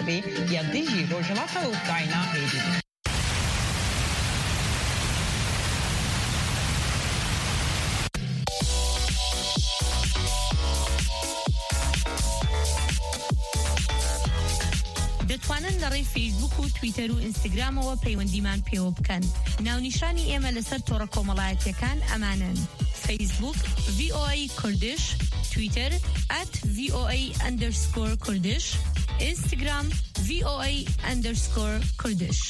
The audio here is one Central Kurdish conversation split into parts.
به یا دیجی روزنامه اوکراینا هیدی. دەتوانن لەڕێی فیسبوک و تویتەر و ئینستاگرامەوە پەیوەندیمان پێوە بکەن. ناونیشانی ئێمە لەسەر تۆڕە کۆمەڵایەتیەکان ئەمانن: فیسبوک VOA کوردش، تویتر @VOA_کوردش، ئینستاگرام VOA_کوردش.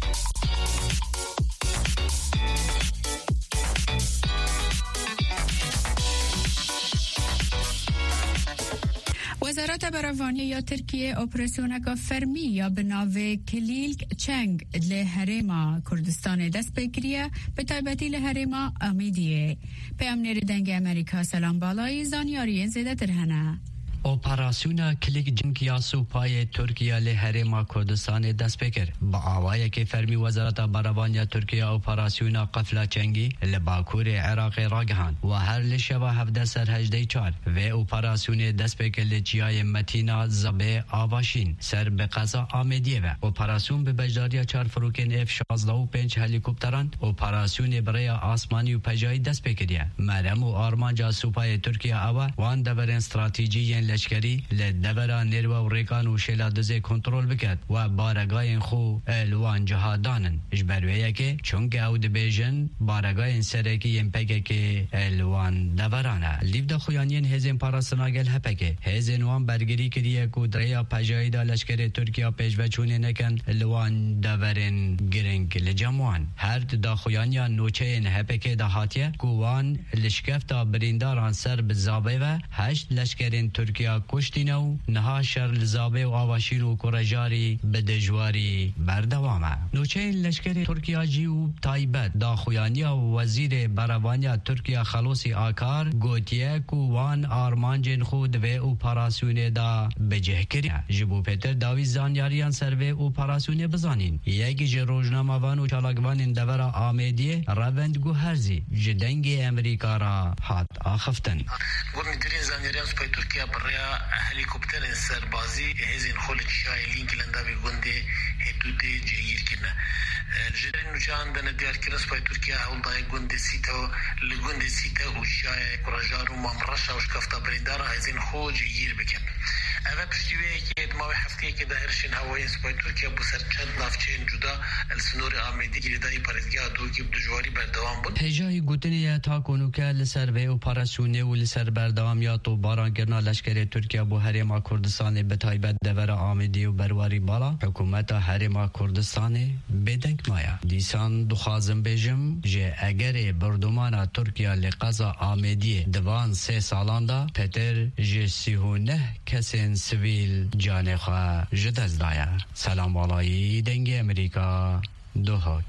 وزارت بروانی یا ترکیه اپراسیونک فرمی یا به ناو کلیلک چنگ لحرما کردستان دست بگیریه، به تایبەتی لحرما آمیدیه. پیامنر دنگ امریکا سلام بالایی زانیاری زیده تر هنه. اپراسیون کلیک جنگیا سوپای ترکیه لحرما کردستان دست بکر. با آوایی که فرمی وزارت بروانی ترکیه اپراسیون قفله چنگی لباکور عراق راگهان و هر لشوا 17 سر 18 و اپراسیون دست بکر لجیای متینا زبه آواشین سر به قضا آمدیه و اپراسیون به بجداری 4 فروکن F-16 و 5 هلیکوپتران اپراسیون برای آسمانی و پجایی دست بکریه. مرم و آرمانجا سوپای ترکیه آوا وان دورن استراتیجی لشکری لدورا نیرو و ریکان و شلادزه کنترل بکد و بارگاه خو الوان جهادانن اجبرویه که چونکه او دبیجن بارگاه سرکی یمپگه که الوان دورانه لیو دا خویانین هزین پاراسناگل هپکه هزین وان برگری کریه که دریا پجایی دا لشکر ترکیه پیشوه چونه نکن الوان دورن گرنگ لجموان هر دا خویانیان نوچه این هپکه دا حاتیه که وان لشکفتا برینداران سر بزابه و 8 لشکرین ترکیه کشتینو نها شر لزابه و آواشین و کرجاری به دجواری بردوامه. نوچه لشکر ترکیه جیو تایبت دا خویانیا و وزیر بروانی ترکیه خلوصی آکار گوتیه که وان آرمانجن خود و اپراسیون دا بجه کری. جبو پیتر داوی زانیاریان سر و اپراسیون بزانین. یکی جه روزنامه وان و چالاگوان دور آمیدیه روند گو هرزی جدنگ امریکا را حد آخفتن. گومدرین زانیاریان سپای ترکیه برای هلیکوپتر سربازی هزین خلق شای لینک لنداوی گنده هدوده جهیر کنه. جرین نوچان دن دیار کرس پای ترکیه هولدای گنده سیتا لگنده سیتا و شای کراجار و مامرشا و شکفتا بریندارا هزین خو جهیر بکن. اوه پشتیوه که دماوی هفتیه که دهرشن هوایی سپای ترکیه بسر چند نافچین جدا السنور آمیدی گریدایی پارزگاه دو که بدجواری بردوام بود. هجای گوتنیه تا کنو که لسر و اپراسیونه و لسر بردوام یا تو باران گرنا لشکر ترکیه بو حرم کردستان به تایبت دور آمدی و برواری بالا حکومت حرم کردستان بدنگ مایا دیسان دخوازم بجم جه اگر بردمان ترکیه لقضا آمدی دوان 3 سالان دا پتر جه 39 کسین سویل جان خواه جدز دایا. سلام بالایی دنگ امریکا دوهاک.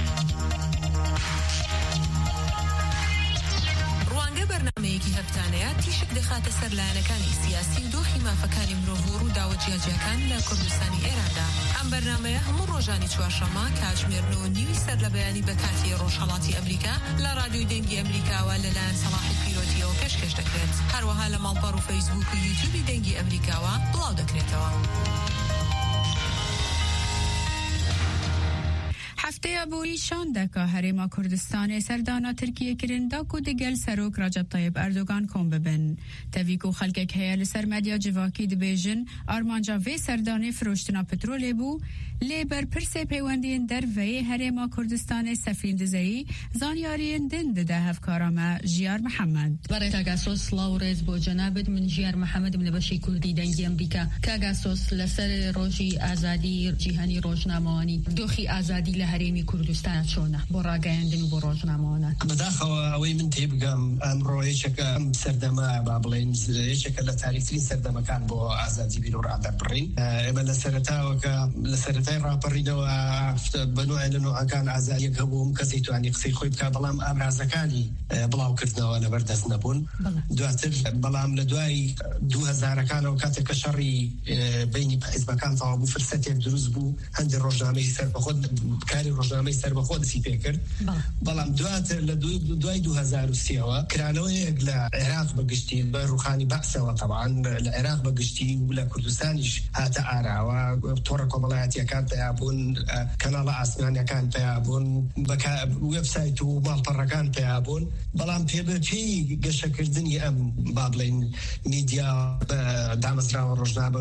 برنامەیەکی هەفتانەیە تیشک دەخاتە سەر لایەنەکانی سیاسی و دۆخی مافەکانی مرۆڤ و داوە جیاجیەکان لە کوردستانی ئێراندا. ئەم بەرنامەیە هەموو ڕۆژانی چوارشەممە کاتژمێر 9:30 سەر لە بەیانی بە کاتی ڕۆژهەڵاتی ئەمریکا لە رادیۆی دەنگی ئەمریکاوە لەلایەن سەلاحی پیرۆتیەوە پێشکەش دەکرێت. هەروەها لە ماڵپەڕ و فەیسبوک و یوتیوبی دەنگی ئەمریکاوە بڵاو دەکرێتەوە. هفته بوی شانده که حرم کردستان سردانا ترکیه کرنده که دگل سروک رجب طیب اردوگان کن ببن. تویکو خلقه که هیل سر مدیا جواکی دبیجن آرمانجا وی سردانه فروشتنا پترول بو لیبر پرسه پیوندین در وی حرم کردستان سفین دزایی زانیارین دند ده هفکارام جیار محمد. برای تاگاسوس لاورز با جنابد من جیار محمد من بشی کردی دنگی امریکا تاگاسوس لسر روژی آزادی جیهانی روزنامه‌ای دوخی آزادی لهرمی کردستان چونه براگندن و روزنامه‌ای بداخل اوی من تیبگم امروی چکم سردما بابلین چکل تاریخی سردما کان با آزادی بیرون عدد برین اما لسرتا و که لسرتای راپریده و بنوع لنوع کان آزادی کبوم کسی تو عنی قصی خوب که بلام امرازکانی بلاو کردن و نبردست نبون دواتر بلام لدوای 2000 کان و کات کشری بینی حزب کان طابو فرصتی دروز بو هند روزنامه‌ای سر بخود کاری ڕۆژنامەی سەربەخۆ دەسی پێکرد بەڵام دواتر لە دوای 2023ەوە کرانەوەیەک لە عێراق بەگشتی بە ڕوخانی بەعسەوە طبعاً لە عێراق بەگشتی و لە کوردستانیش هاتە ئاراوە تۆڕە کۆمەڵایەتیەکان پیابوون کەناڵە ئاسمانیەکان پیابوون وێبسایت و ماڵپەڕەکان پیابوون بەڵام پێبەپێی گەشەکردنی ئەم با بڵێن میدیا دامەزراوە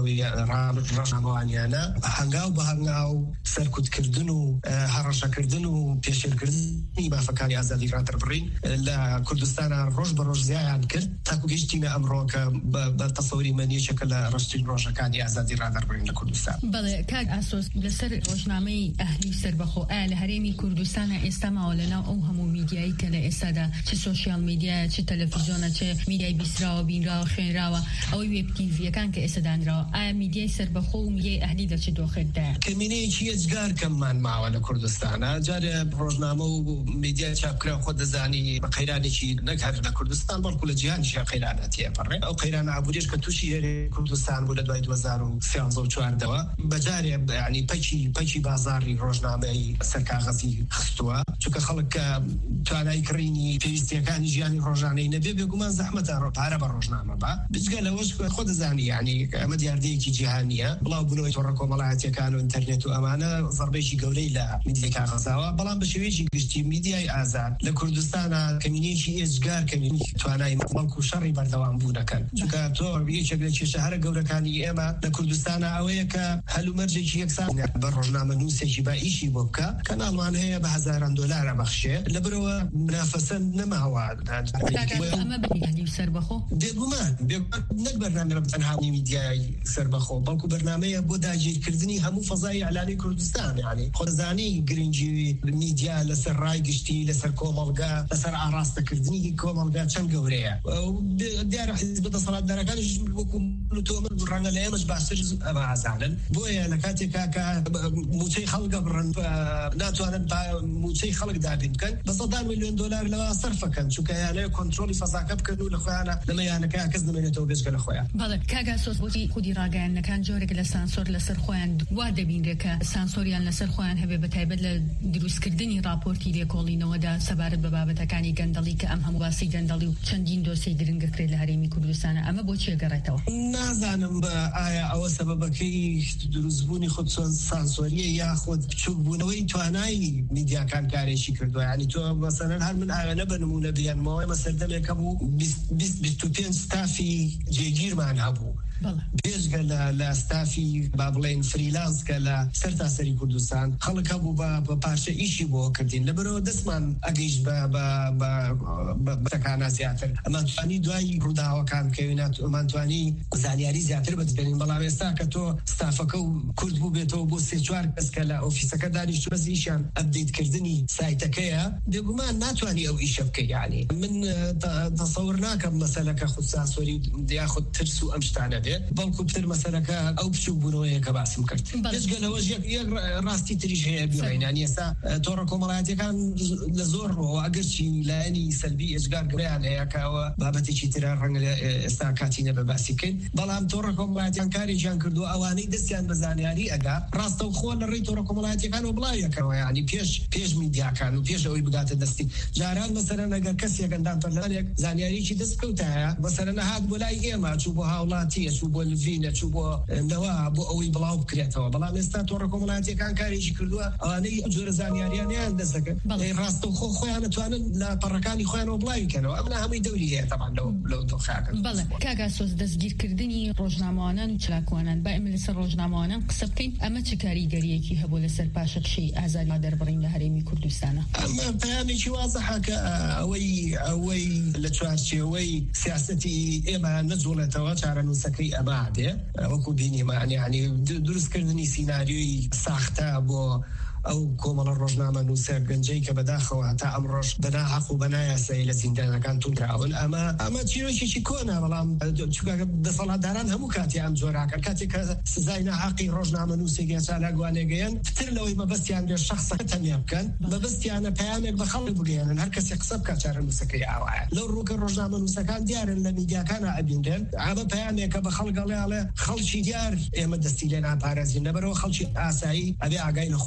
ڕۆژنامەوانیانە هەنگاو بە هەنگاو سەرکوتکردن و هەڕەشەکردن و پێشێرکردنی بافەکانی ئازادی ڕادەربڕین لە کوردستانە ڕۆژ بە ڕۆژ زیایان کرد تاکو گەیشتینە ئەمڕۆ کە بە تەسەوری مەنیەکێکە لە ڕشتین ڕۆژەکانی ئازادی ڕادەربڕین لە کوردستان. بەڵێ کاک ئاسۆس لەسەر ڕۆژنامەی ئەهلی سەربەخۆ ئایا لە هەرێمی کوردستانە ئێستا ماوە لەناو ئەو هەموو میدیایی کە لە ئێستادا چ سۆشیال میدیایە چ تەلەڤیزیۆنە چ میدیای بیسراوە بینراوە خوێنراوە ئەوەی وێب تیڤیەکان کە ئێستا دانراوە ئایا میدیای سەربەخۆ و میدیای ئەهلی دەچێت دۆخێتدایە؟ کەمینەیەکی ئێجگار کەممان ماوە لە کوردستانە جارێ ڕۆژنامە و میدیای چاپکرا خۆ دەزانی بە قەیرانێکی نەکات لە کوردستان بەڵکو لە جیهانیشە قەیرانەتیە پەڕێ ئەو قەیرانە ئابووریش کە تووشی هێرێ کوردستان بوو لە دوای 2014ەوە بەجارێ ینی پەیکی بازاڕی ڕۆژنامەی سەرکاغەزی خستووە چونکە خەڵک توانای کڕینی پێویستیەکانی ژیانی ڕۆژانەی نەبێ بێگومان زەحمەتە پارە بە ڕۆژنامە بە بجگە لەوەش خۆ دەزانی ینی ئەمە دیاردەیەکی جیهانیە بڵاو بوونەوەی تۆڕە کۆمەڵایەتیەکان و ئینتەرنێت و ئەمانە زەربەیەکی گەورەی لە میدیای کاغەزاوە بەڵام بە شێوەیەکی گشتی میدیای ئازاد لە کوردستانە کەمینەیەکی ئێجگار کەمینی توانای بەڵکو شەڕی بەردەوام بوونەکەن چونکە تۆ یەکێک لە کێشە هەرە گەورەکانی ئێمە لە کوردستانە ئەوەیە کە هەلومەرجێکی یەکسان بە ڕۆژنامە نووسێکی با ئیشی بۆ بکە کەناڵمان هەیە بە هەزاران دۆلارە بەخشێ لەبەرەوە منافەسە نەماوە ئەمە بەهلی سەربەخۆ بێگومان نەک بەرنامە تەنها میدیای سەربەخۆ بەڵکو بەرنامەیە بۆ داگیرکردنی هەموو فەزای ئەعلانی کوردستان یعنی خۆزانی گرنگی میدیا لەسەر ڕای گشتی لەسەر کۆمەڵگا لەسەر ئاراستەکردنی کۆمەڵگا چەند گەورەیە دیارە حیزب دەسەڵاتدارەکانیش وەکو تۆمە ڕەنگە لە ئێمەش باشتر ئەمە ئازانن بۆیە لە کاتێکا کە موچەی خەڵکە بڕن ناتوانن موچەی خەڵک دابین بکەن بە سەدان میلیۆن دۆلار لەوە سەرفەکەن چونکە یانەیە کۆنتڕۆلی فەزاکە بکەن و لە خۆیانە لەمەیانەکە کەس نەمێنێتەوە بێژگە لە خۆیان. بەڵێ کاک ئاسۆس بۆچی خودی ڕاگەیاندنەکان جۆرێک لە سانسۆر لەسەر خۆیان وا دەبینرێت کە سانسۆریان لەسەر خۆیان هەبێ بە تایبەت لە دروستکردنی راپۆرتی لێکۆڵینەوەدا سەبارەت بە بابەتەکانی گەندەڵی کە ئەم هەموو باسی گەندەڵی و چەندین دۆسەی گرنگە کرێت لە هەرێمی کوردستانە ئەمە بۆچی گەڕێتەوە؟ نازانم ئایا ئەوە سەبەبەکەی دروستبوونی خود سانسۆریە یاخود بچووکبوونەوەی توانایی میدیاکان کارێکی کردووە ینی تۆ مەسەلەن هەر من ئاوێنە بە نمونە بیانمەوەی مەسەردەمێکە بوو 25 ستافی جێگیرمان هەبوو پێشگە لە ستافی با بڵێن فریلانس کە لە سەرتاسەری کوردستان خەڵک هەبوو بە پارچە ئیشی بۆ کردین لەبەرەوە دەستمان ئەگەیشت بە تەکانە زیاتر ئەمان توانی دوای ڕووداوەکان کەوێنات ئەمانتوانی زانیاری زیاتر بەدەستبێنین بەڵام ئێستا کە تۆ ستافەکە و کورد بوو بێتەوە بۆ 3-4 کەس کە لە ئۆفیسەکە دانیشتووە بەس ئیشیان ئەپدەیتکردنی سایتەکەیە بێگومان ناتوانی ئەو ئیشە بکەی یعنی من تەسەور ناکەم مەسەلەکە خود سانسۆری یاخود ترس و ئەم شتانە بەڵکو تر مەسەلەکە ئەو بچوو بوونەوەیە کە باسم کرد پێشگەلەوەش یەک ڕاستی تریش هەیە بیڕێنانی ئێستا تۆڕە کۆمەڵایەتیەکان لە زۆر ڕۆ ئەگەرچی لایەنی سەلبی ئێجگار گرەیان هەیە کەەوە بابەتێکی ترە ڕەنگە ئێستا کاتینە بە باسی بکەین بەڵام تۆڕە کۆمەڵایەتیان کارێکیان کردو ئەوانەی دەستیان بە زانیاری ئەگا ڕاستەوخۆ لە ڕێی تۆڕە کۆمەڵایەتیەکان و بڵاویەکەوە ینی پێش میدیاکان و پێش ئەوەی بگاتە دەستی جاران مەسەلەن ئەگەر کەسێک گەندان پەرلانێک زانیاریی دەستکەوتایە مەسەلەن هات بۆ لای ئێمە چوو بۆ هاوڵاتی چوو بۆ لڤینە چوو بۆ نەوە بۆ ئەوەی بڵاو بکرێتەوە بەڵام ئێستا تۆڕە کۆمەڵایەتیەکان کارێکی کردووە ئەوانەی جۆرە زانیاریانیان دەستەکەن ڕاستەوخۆ خۆیان دەتوانن لە پەڕەکانی خۆیانەوە بڵاویکەنەوە ئەمە هەمووی دەوری هەیە تەمان لەو دۆخاکەن. بەڵێ کاک ئاسۆس دەستگیرکردنی ڕۆژنامەوانان و چلاکوانان با ئێمە لەسەر ڕۆژنامەوانان قسە بکەین ئەمە چ کاریگەریەکی هەبوو لەسەر پاشەکشەی ئازادی ڕادەربڕین لە هەرێمی کوردستانە؟ ئەمە پەیامێکی وازەحە کە ئەوەی لە چوارچێوەی سیاسەتی ئێمە نەجوڵێتەوە چارەنووسەکەی ئەمە دێ وەکو بینیمان ینی دروستکردنی سیناریۆی ساختە بۆ ئەو کۆمەڵە ڕۆژنامە نووسە گەنجەی کە بەداخەوە تا ئەم ڕۆژ بەناحەق و بەنایاسایی لە زیندانەکان تونراون ئەمە چیرۆکێکی کۆنا بەڵام چونکە دەسەڵاتداران هەموو کاتی ئەم جۆراکە کاتێک کە سزای ناحەقی ڕۆژنامە نووسێکی چالاکوانێگەیان فتر لەوەی مەبەستیان بێ شەخسەکە تەمیا بکەن مەبەستیانە پەیامێک بە خەڵک بگەێنن هەر کەسێک قسە بکات چارەنووسەکەی ئاوایە لەو ڕووکە ڕۆژنامە نووسەکان دیارن لە میدیاکانە ئەبیندرێن ئەمە پەیامێکە بە خەڵگەڵێ خەڵکی دیار ئێمە دەستی لێ ناپارێزین لەبەرەوە خەڵکی ئاسایی ئەبێ ئاگای لە خۆی ببێ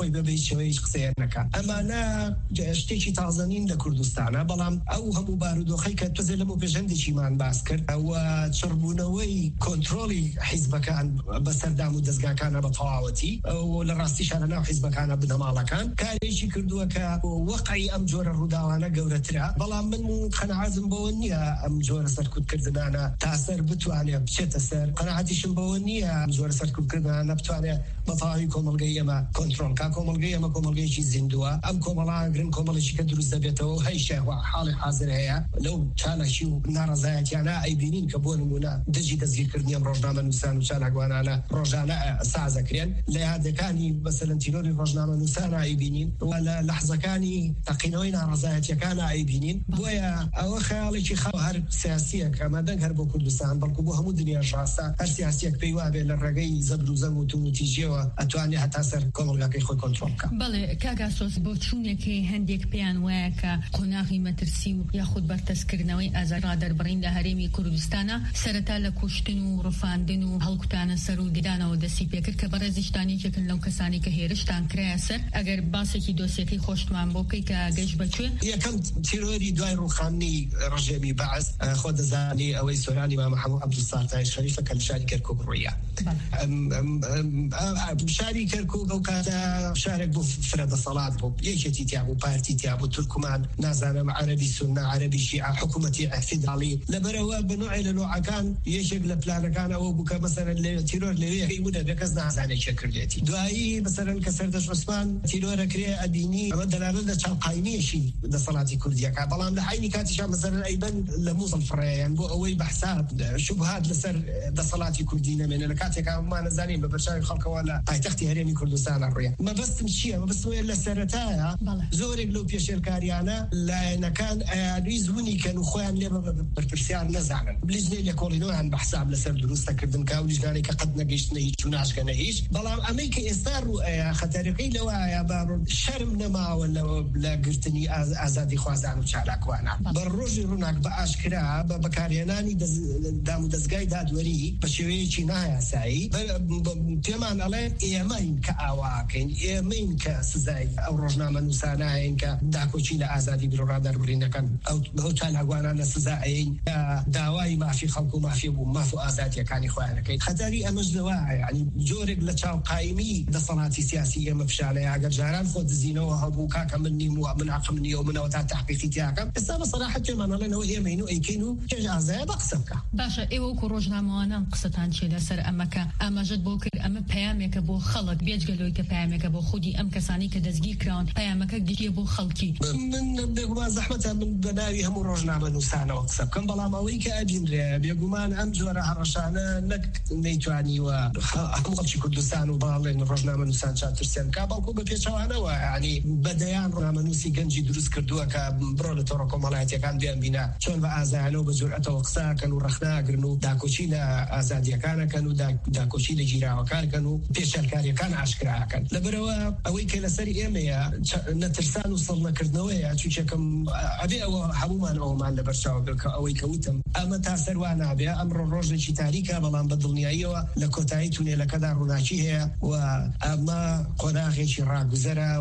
شويش قصيرنكا أما أنا اشتكي تازنين لكردستان بلام أو هم بارودو خيكا تزلمو بجندي شيمان باسكر أو تشربونوي كنترولي حزب كان بسردام ودزقا كان بطواوتي ولراستيش أنا حزب كان بدمالا كان يشي كردوا كوقعي أم جور الرداوانا قورترا بلام من قناعزم بونيا أم جور سركود كردنانا تأثر بتوانيا بشت أثر قناعتي شنبونيا أم جور سركود كردنانا بتوانيا بطاوي كومالجيما كنترول كومالجيما كومالجيشي زندوا أم كومالا غرين كومالشي كدروس دبيتو هاي شهوة حالي حاضر هي لو كان شيء نارزايت يعني أي بينين كبون منا دجي دزير كردني أم رجنامة نسان وشان عقوانا أنا رجانا سازكرين لهذا كاني مثلا تيلوري رجنامة نسان أي بينين ولا لحظة كاني تقينوين رزايت كان أي بينين بويا أو خيالي شيء خبر سياسية كما دنهر بكردستان بلقبوها مدنيا جاسا هر سياسية بيوابه للرجاي زبر وزموت ونتيجة وأتواني هتأثر كمل كي خو كنترول كا. بله كاغاسوس بوتشونه كي هنديك بيان وياك قناغي مترسيو ياخد برتسكرنوي أزرا دربرين لهريمي كردستانا سرتا لكوشتنو رفاندنو هلكتانا سرو ددانا ودسي بيكر كبرزشتاني كن لو كساني كهيرشتان كراسر أجر باسكي دوسيكي خوشتوان بوكي كاجش بچوي يا كم تيروري دوای روخانی رژیمی بعث خود زانی اوی سورانی ما محمود عبدالستار شریف کل شاری کرکوک رویا شاری کرکوک او کاتا شارک بو فرد صلات بو یکی تیابو پارتی تیابو ترکمان نازانم عربی سنة عربی شیعة حکومتی فدرالی لبروا بنوع لنوع كان يشق لبلان كان او بك مثلا تيرور لوي مدة بكز نازانه شكريتي دوای مثلا كسردش عثمان تيرور كري اديني دلالة قايمي شيء ده صلاتي كردية كابلام لحيني كاتشا مثلا أيضا لموصل فريان بو أوي بحساب شبهات لسر ده صلاتي كردية من الكاتيا كما نزانين ببرشاي الخلق ولا تحتي هريمي كردستان الريا ما بس مشي ما بس ولا سرتايا زورك لو بيش الكاريانا لا كان ريزوني كانوا خوان لي برسيان نزعنا بلجني لي كولينو عن بحساب لسر دروس تكردن كاولجناني كقد نجيشني توناش كنهيش بلام أمريكا إستار خطرقي لو يا بار شرم نما ولا لا قرتني أزادي خوازان وشارك وانا بالرجل رونك بأشكرا بكارياناني دام دزقاي دادوري بشويشي نايا ساي تيمان عليه إيمين كأواكين إيمين كسزاي أو رجنامة نساناين كداكوشي لأزادي برورادر برينا كان أو تانا وانا سزايين داواي ما في خلقو ما في أزادي كاني خوانا كي خطري أمج دواعي يعني جورك لتشاو قايمي دا صناتي سياسية مفشالة يا جاران خود زينو وهبوكا كمني من عقمني ومن وتات تحقيقي تاعكم بس أنا صراحة كمان أنا نوعي مينو أي كينو كجا زاد أقسمك باشا إيوه كروجنا معنا قصتان شيء لسر أما جد بوكر أما بيامك بو خلق بيجلوي كبيامك بو خودي أم كساني كدزجي كران بيامك جدي بو خلقي من بيجوا زحمة من بناوي هم روجنا منو سنة وقسم كم بلا ماوي كأجين بيجومان أم جورا عرشانا نك نيتواني وهم قلشي كردستان وبالين روجنا منو سنة شاتر سن كابلكو بيشوانا ويعني بديان روجنا منو سيجنجي دروس كردوا كبرول توركم ملايتي كان بيان بينا شون بأزانو بجرأة وقصا كانوا رخنا كانوا داكوشيلا أزاديا كانوا داكوشيلا جيرا كانوا بيشال كاري كان عشكرا كان لبروا أوي كلا سري إيميا نترسان وصلنا كردنويا شو كم أبي أو حبومان أو ما لبرشاو أوي كوتم أما تأثر وأنا أبي أمر الرجل شي تاريكا بلان بدلني أيوة لكوتايتوني لكذا روناشيه وأما قناغي شي راغزرا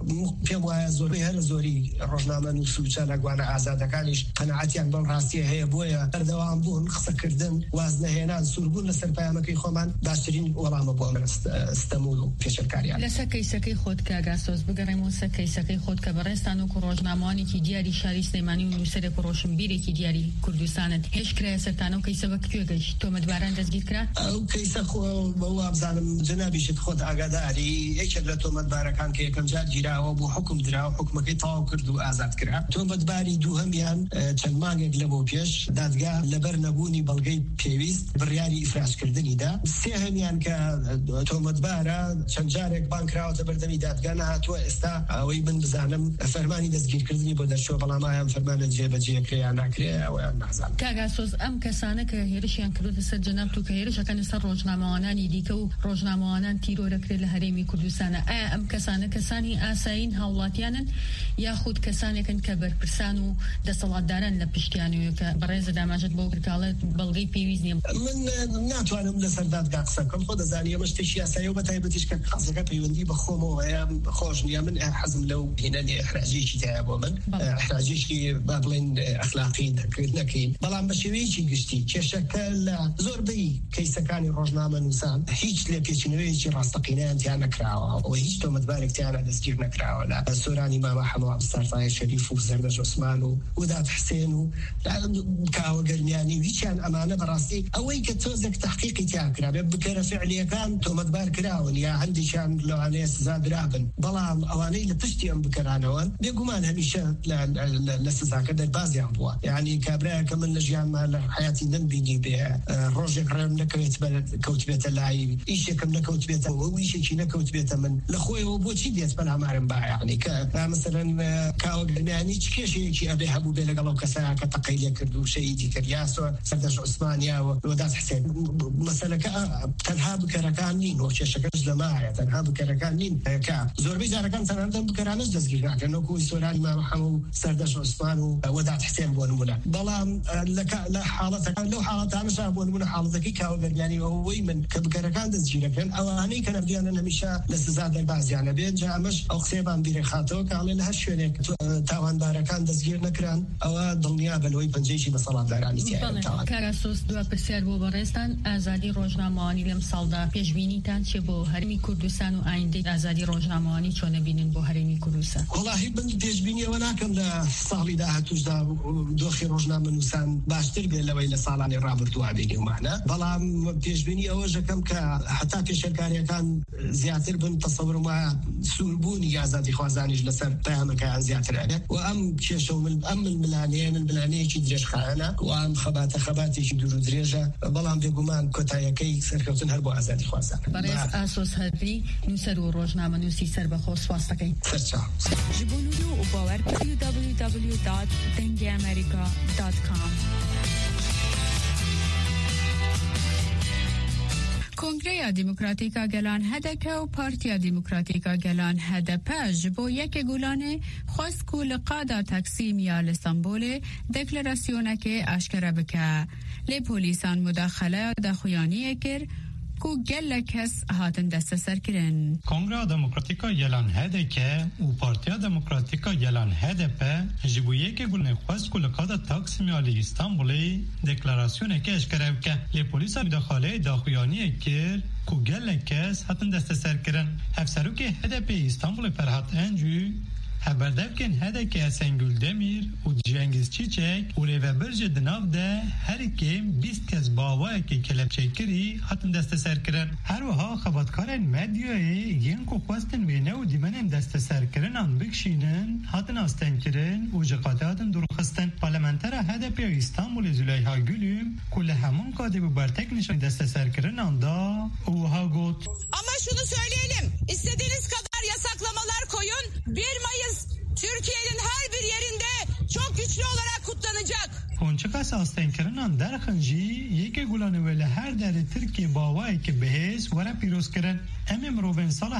وفيما زوري رجنامة نسوچانا قوانا آزادا كانش قناعتي عن بالراسية هي بويا اردوان بون خصا كردن وازنه هينان سوربون لسر بيامكي خومان باشترين ولا مبوامن استمولو فيش الكاريان لسكي خود كاغاسوس بقرمو سكي خود كبرستانو كروجنامواني كي دياري شاري سليماني ونسر كروشن بيري كي دياري كردستانت هش كرا سرتانو كيسا بكتوغش تو مدباران دزگیر کرا او كيسا خو بوا بزانم جنابي شد خود اگاداري ايشد لتو مدباركان كي كم جار جيراو بو حكم دراو حكمكي طاو كردو آزاد کرا تو مدباري دو هميان چند مانگك لبو پیش دادگاه لبر نبوني بلغي پیوست بریاری افراج کردنی دا سه هميان تو مدبارا چند جارك بانك راو تبردني دادگاه نهاتو استا وي من بزانم فرماني دزگیر کردنی بو درشو بلامايام فرمان جيبه جيكريا ناكريا و نحزان كاغاسوس ام كسانه كهيرشيان كرد سجناب تو كهيرش كان سر روجنامه‌وانان ديكو روجنامه‌وانان تيرور كرد لهريمي كردستان ام كسانه كساني اساين هولاتيان ياخد كسانه كن كبر برسانو دسلات دارن لبشتيانو كبرز داماجت بو كاله بلغي بيويزني من ناتوانم لسرداد قاقسم كم خود زانيه مشتي سياسه وبتايبتش كخاصه بيوندي بخومه خوش نیا من حزم لو هنا احراجيشي تاعو من احراجيشي بابلين اخلاقي نكين بلان بشويشي قشتي كشكل زوربي كيس كان روزنامه نوسان هيج لبيتشنويجي راستقينان تاعنا كراو وهيج تو متبارك تاعنا دسجير نكراو لا سوراني ما محمد السلطان الشريف وزردش عثمان وذات حسين كاو قرنياني ويشان امانه براسي اوي كتوزك تحقيقي تاعك بكره فعليا كان تو متبارك راون يا عندي شان لو عليه زاد رابن بلام اواني لتشتي ام بكرانوان بيقومان هميشه لسزاك البازي ابوا يعني كابرا كمان نجيان مال حياتي نبيني به روجك رم كوتبيت اللاعب ايش كم كوتبيت ويش شي كوتبيت من الاخوي وبوتشي ديت بلا مارن با يعني مثلا كاو يعني شي ابي حبو بلا قالو كسا كتقيل كردو شيء دي كرياسو سردش عثمانيا وداس حسين مثلا تنها بكركانين وش شكل جماعه تنها بكركانين كا زوربي زاركان سنردم بكرانش دزغيرا كانو كو سوراني ما محمود سردش عثمان ودات حسين بونمولا بلا لك لا حالتك لو حالتها مش بونمولا حالتك كاو يعني هو من كبكركان دزغيرا كان اواني كان بدينا نمشى لسزاد البعض يعني بين جاء مش او خيبان بيرخاتو قال لها شويه تاوان باركان دزغير نكران او دنيا بلوي بنجيشي بصلاه داراني تاع كاراسوس دو بسر بو برستان ازادي روزنامه‌ای لمسالدا پیشبینیتان چه بو هرمی کردستان و آینده ازادی روزنامه‌ای چونه بینن بو هرمی کردستان والله من پیشبینی وناکم لا صاحبي ده توجد دوخي روزنامه نوسان باشتر به لوی لسالانی رابرت وعدی معنا بلا پیشبینی اوجه کم که حتی پیشکاری کان زیاتر بن تصور ما سوربونی ازادی خوازانی لسر تهم که زیاتر عليه وام كيشو من الملانيه كي دريش خانه وام خباتي كي دورو دريجه بلان بيغمان كوتايا كي سركوتن هربو ازادي خوازان برای اساس هری نوسر و روزنامه نوسی سر بخواست واسطه فرچا جبونلو و باور www.dengiamerica.com کنگره دموکراتیکا گلان هدکه و پارتیا دموکراتیکا گلان هدپج بو یک گولانه خواست کو لقادا تقسیم یا لستانبول دکلراسیونه که اشکره بکه لی پولیسان مداخله دخویانی کر کو گل کس هاتن دست سر کرن. کنگره دموکراتیکا گلان هدکه و پارتیا دموکراتیکا گلان هدپ جبویه که گلن خواست کو لقادا تقسیم یا استانبولی دکلراسیونه که اشکره بکه لی پولیسان مداخله دخویانی کر کو گل کس هاتن دست سر کرن. افسرو که هدپ استانبول فرهاد انجو هبردفکن هده که سنگول دمیر و جنگیز چیچک و ریو برج دناف ده هر کم 20 کس باوه که کلب چکری هاتن دست سر کرن. هر وها خباتکارن مدیوی ین کو خواستن وینه و دیمنن دست سر کرن آن بکشینن هاتن آستن کرن و جقاته هاتن درخستن. پارلمانتر هده پی استانبول زلیها گلوم کل همون کاده bu برتک نشان دست سر کرن anda وها گوت. Ama şunu söyleyelim, istediğiniz kadar yasaklamalar koyun, 1 Mayıs Türkiye'nin her bir yerinde çok güçlü olarak kutlanacak. اونچه آستین کردن در خنجی یک گلانه ولی هر در ترکی باوایی که بهش ورا پیروز کردن. امروز بین سال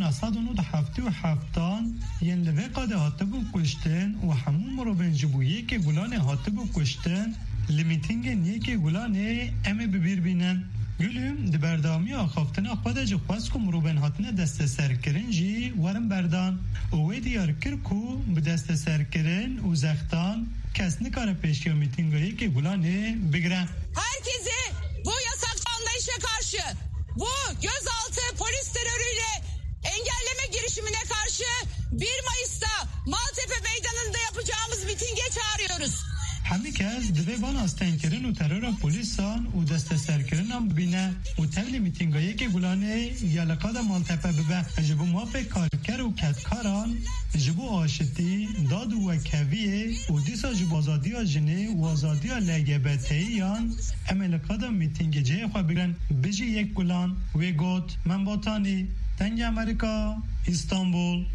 1997 ین لوی قاده هاتبو کشتن و همون مرو بین جبو یک گلانه هاتبو کشتن لیمیتینگ یک گلانه ببیر بینن. گلیم د بردامی آخافتنا خود جو خواست کم روبن هاتنه دست سرکرن جی ورم بردان اوه دیار کرکو به دست سرکرن و زختان کس نکاره پیشیا میتینگایی که گلانه بگرن. Herkesi bu yasakçı anlayışa karşı, bu gözaltı polis terörüyle engelleme girişimine karşı 1 Mayıs'ta Maltepe Meydanı'nda yapacağımız mitinge çağırıyoruz. همه کس دوی بان آستین کرن و ترور پولیسان و دست سر کرن هم ببینه و تبلی میتینگایی که گلانه یلقاد مالتپه ببه جبو موافق کارکر و کتکاران جبو آشتی داد و کویه و دیسا جبو آزادی ها جنه و آزادی ها لگبتهیان املقاد میتینگ جه خواه بگرن بجی یک گلان و گوت من باتانی تنگ امریکا استانبول.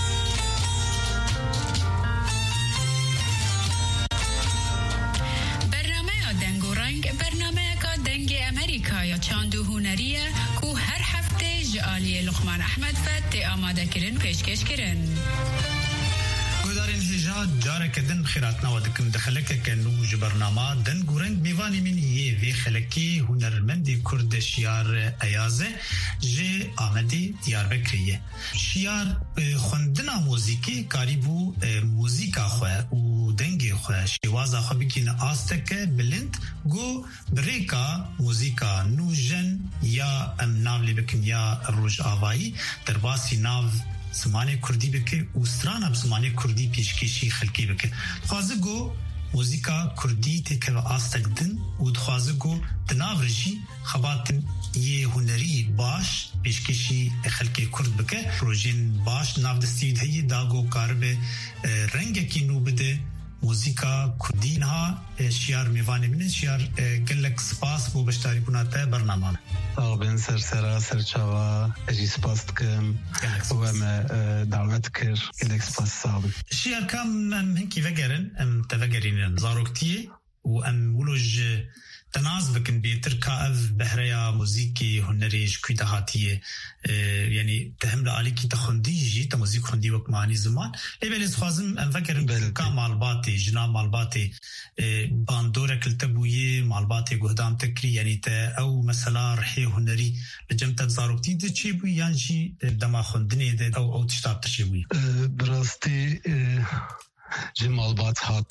یا چاندو هنریه کو هر هفته جعالی لقمان احمد فت آماده کرن پیشکش کرن. گودارین هجا تنها جارك دن خيراتنا ودكم دخلك كانو جبرنامه دن گورنگ میوانی من یه وی خلکی هنرمندی کرد شیار ایازه جه آمدی دیاربکریه شیار خوندنا موزیکی کاریبو موزیکا خواه و دنگی خواه شیوازا خواه بکین آستکه بلند گو بریکا موزیکا نو جن یا ام ناولی بکن یا روش آوایی در باسی ناو زمانه کردی بکه و ستران زمانه کردی پیشکشی خلکی بکه خوازه گو موزیکا کردی تکه و آستک دن و خوازه گو دناورجی خباتن یه هنری باش پیشکشی خلکی کرد بکه پروژین باش ناو دستید هی داگو کاربه رنگ کی نو بده موزیکا کردی نها شیار میوانی منه شیار گلک سپاس بو بشتاری بوناته برنامه آبین سرسرا سرچاوا اجی سپاس کم و ما دعوت کر گلک سپاس صاحب شیار کام هنکی وگرن ام تفگرین زاروکتیه و ام ولوج تناز بكن بتركاف بهريا موزيكي هنريش كوي دهاتيه يعني تهم عليكي تخنديجي تموزيك خندي وقت معني زمان لبلز خوازم انفكر كمال باتي جنا مال باتي باندورك التبويه مال باتي قدام تكري يعني تا او مثلا رحي هنري لجمت زاروكتي تشيبو يانجي دما خندني ده او تشتاب تشيبو براستي جمال بات هات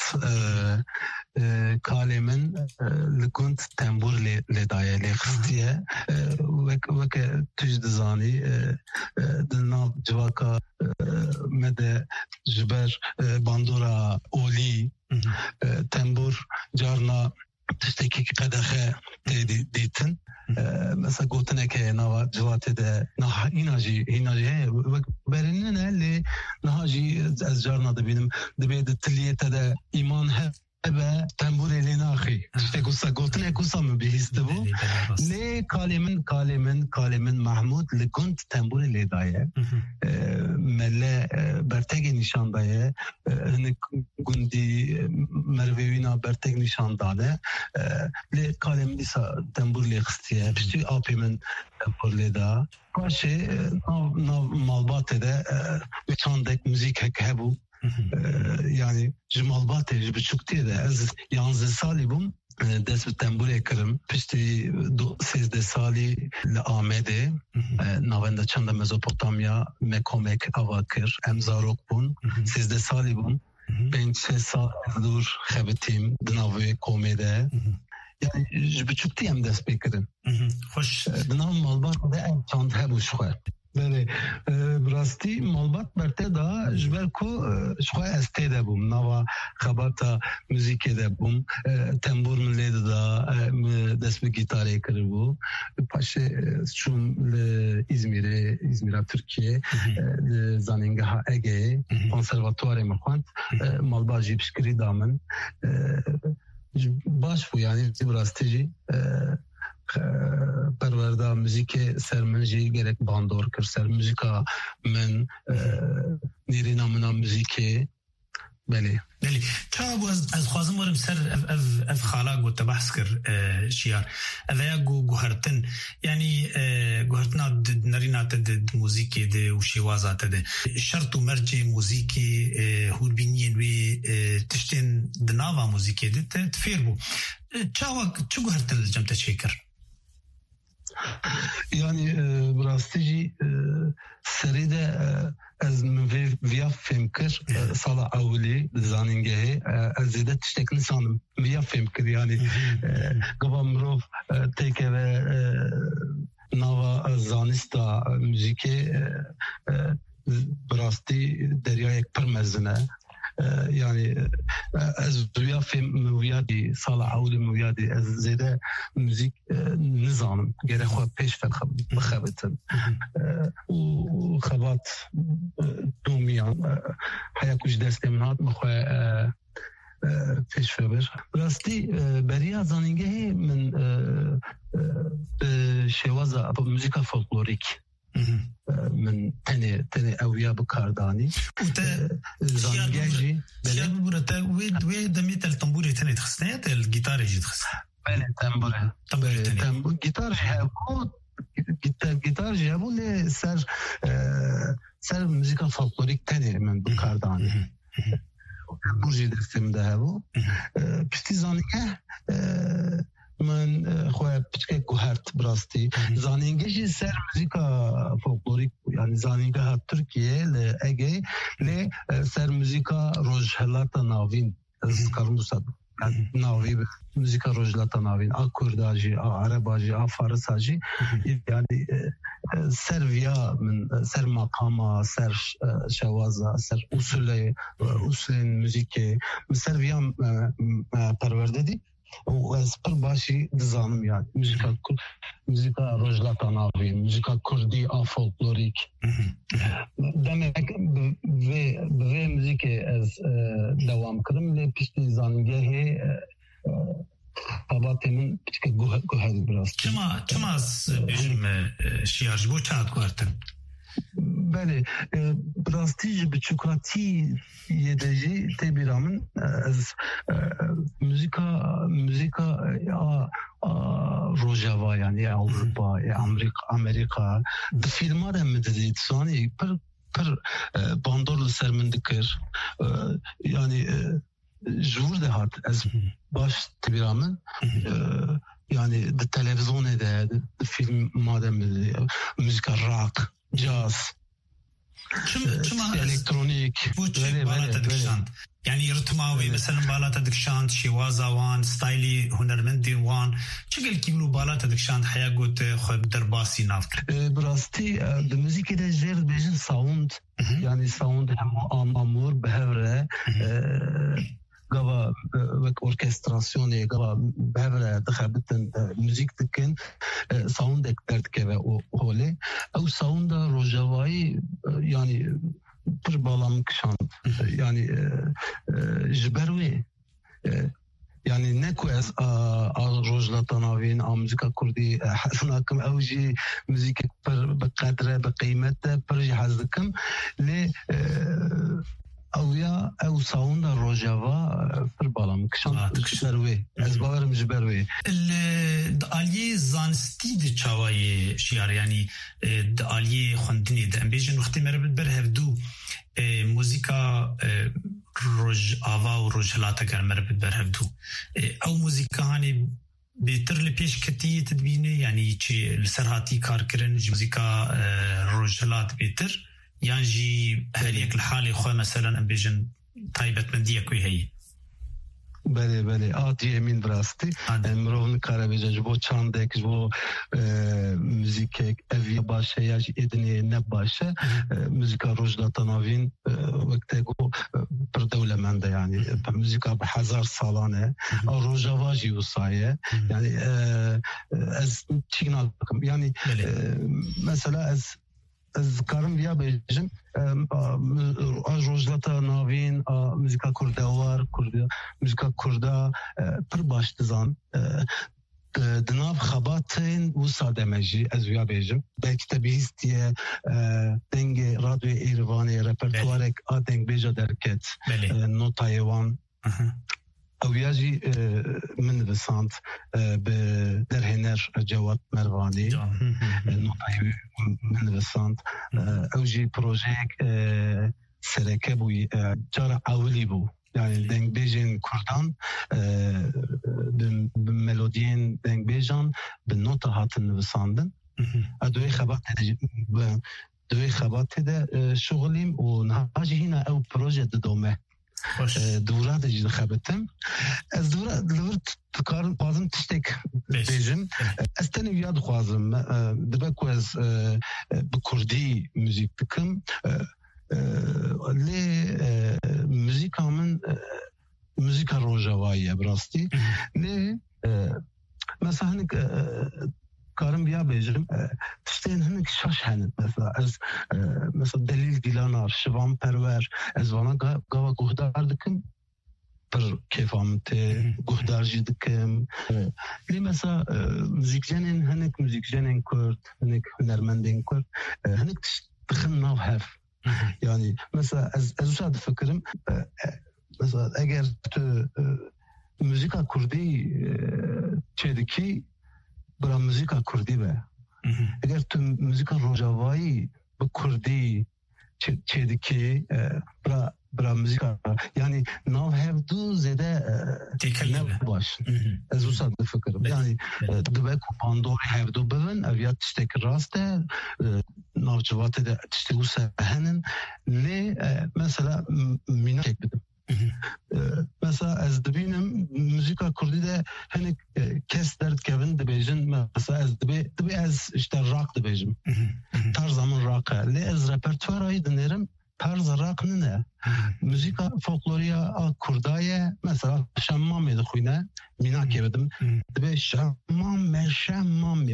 کالمن لکنت تنبور لدایه لخستیه وک تجدزانی دلنا جواکا مده جبر باندورا اولی تنبور جارنا تشتکی قدخه دیتن مثلا گوتنه که نوا جوات ده نه ایناجی وقت برننه لی نهاجی از جارنا دبینم دبید تلیت ده ایمان ه به تنبور لیناخی تگوسا گوتنه کوسا مبیست بو لی کالمن محمود لگند تنبور لیدایه مله برتگ نشان دایه گندی مروینا برتگ نشان داده لی کالمن دیسا تنبور لیخستیه پشتی آپی من تنبور لیدا باشه ناو مالبات ده به چاندک موزیک هک هبو yani jimalbatê ji biçûktiyê de ez yanzê salî bûm dest bi tembûrê kirim piştî 13 salî li Amedê navenda çanda Mezopotamya me komek ava kir em zarok bûn 13 salî bûm 5-6 sal dûr xebitîm di navê komê de yani ji biçûktî em dest pê kirin xoş di nav malbatê de em çand hebû ji xwe بله براستی مالبات برته دا جبر کو شخواه استیده بوم نوا خبرتا موزیکه ده بوم تنبور من لیده دا دست به گیتاره کرده بو پاشه چون İzmir'e Türkiye زانینگه ها اگه کنسرواتوار مخواند مالبات جیب شکری دامن باش بو یعنی براستی جی پرورده موزیک سر من جی گرک باندور کر سر موزیکا من نیرینا منا موزیکی بله چاو از خوازم ورم سر اف خالاق و تبحث کر شیار اویا گوهرتن یعنی گوهرتنا نرینا تد موزیکی ده و شیوازات ده شرط و مرج موزیکی هوربینین وی تشتین دناوا موزیکی ده تفیر بو چو گوهرتن جمتا چه کر؟ yani براستیجی سریده از من ویا فهم کر سالا اولی زانینگه از زیده تشتک نسانم ویا فهم کر yani گوام روف تیکه و نوا زانستا موزیکی براستی دریای یک پرمزنه yani az via film viyadi sala awli viyadi az zede müzik nizanım gerek xwe peş bixebitin u xebat domiyan haya kuj destê min hat xwe peş bibir rastî beriya zanîngehê min şêwaza müzika folklorik من تنه اویا بکاردانی زانگاجی بله برتا وی دمیت التنبوری تنه تخصنیت الگیتاری جی تخص بله تنبور گیتار جی هبو لی سر موزیکا فولکلوریک تنه من بکاردانی برجي دستم ده هو پشتی زانیه من خواه پچکه گوهرت براستی زانینگه سر موزیکا فولکلوریک yani زانینگه ها ترکیه لأگه ل سر موزیکا روجهلاتا ناوین از کارم دوستاد ناوی موزیکا روجهلاتا ناوین آ کرداجی آ عرباجی آ فارساجی yani سر ویا من سر مقاما سر شوازا سر اصول موزیک سر ویا پرورده دی و از پر باشی دزانم yani موزیکا روجهلاتا ناوین موزیکا کردی آ فولکلوریک demek ve müzik az devam kırım le pişti zangehe Kabatemin pişke guheri biraz. Çima az bizim şiarj bu çağat kuartın. Bale biraz tij biçukati yedeci tebiramın az müzika Rojava yani Avrupa Amerika filmler emdizit sani per bandorlu sermendikir yani jur de hat az baş tebiramın yani de televizyonda de film madem müzik rock jazz elektronik يعني رتماوي مثلا بالات دكشاند شوازا وان ستايلي هنرمندي وان شكل كيلو بالات دكشاند حياه قلت خو درباسي نافك براستي الموسيقى ده جير بيجن ساوند يعني ساوند هم امور بهره قبا اوركستراسيون قبا بهره دخلتن موسيقى دكن ساوند اكترت كبا هولي او ساوند روجاواي يعني پر باlam kışan yani jberoy yani ne kuas a rojlata navin a müzika kurdi hasnakum awji müzik per beqadre beqimete per jihazkum le اویا او ساوند روجاوا پر بالام کشان جبروی از باورم جبروی الدالی زانستی د چاوای شیار یعنی دالی خوندنی د امبیجن وقتی مربط بر هفدو موزیکا روج آوا و روجلاتا گر مربط بر هفدو او موزیکا هانی بهتر لپیش کتی تدبینه یعنی چی لسرهاتی کار کرن موزیکا روجلات بهتر يعني جي هريك الحالة خو مثلا امبيجن طيبة من ديك وهي بله آتی امین براستی امروز کار بیچاره جو چندک جو موزیک اوی باشه یا ادنی نباشه موزیک روجلات نوین وقتی کو پر دولمنده يعني موزیک به 1000 سالانه روجاواجی وصایه يعني از چینا يعني مثلا از کارم بیا بیشتر روزلاتا نوین موزیکا کردوار موزیکا کردا پر باشتزان دناب خباتین و سادمجی از بیا بیشتر belki de بیستیه دنگ رادیو ایروانی رپرتوارک آدنگ بیجا درکت نوتایوان اویاجی من بسانت به درهنر جواد مروانی نوتای من بسانت اوجی پروژه سرکه بوی جار اولی بو yani denk bejin Kurdan bir melodien denk bejan bir nota hatın nivsandın adoy xabat de şoğlim o nahaji hina ev proje de dome دورات جد خبتم از دورات کار بازم تشتک بیشم استنی یاد خوازم دبک از بکردی موزیک بکم لی موزیک همون موزیک روجاوایی براستی لی مثلا هنگ کارم بیا بیشم تشتین هنگ شش هنگ مثلا دلیل دیلانار شوام پرور از وانا گاوا گهدار دکم پر کیفامته گهدارجی دکم لی مثلا موزیکجنین هنگ موزیکجنین کرد هنگ هنرمندین کرد هنگ تخن ناو هف yani mesela az uçadı fikrim mesela eğer tu müzika kurdi çediki bura müzika kurdi be eğer tu müzika rojavai bu kurdi çediki bura برا موزیکا یعنی ناو هفدو زده نباش از وسط بفکرم یعنی دبک پاندور هفدو ببن اویات تشتک راسته ناو جوات ده تشتک وسط هنن لی مثلا مینا تک بدم مثلا از دبینم موزیکا کردی ده هنک کس درد کبن دبیجن مثلا از دبی از işte rock دبیجم tarzamın rock'a لی از repertuarayı dinlerim tarz rock'nı ne müzika folkloriya kurdaya mesela şammam yedi khuyna mina kebedim debe şammam